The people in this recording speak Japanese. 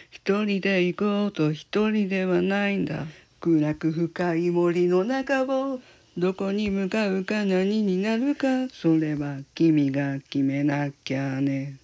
一人で行こうと一人ではないんだ。暗く深い森の中をどこに向かうか何になるか、それは君が決めなきゃね。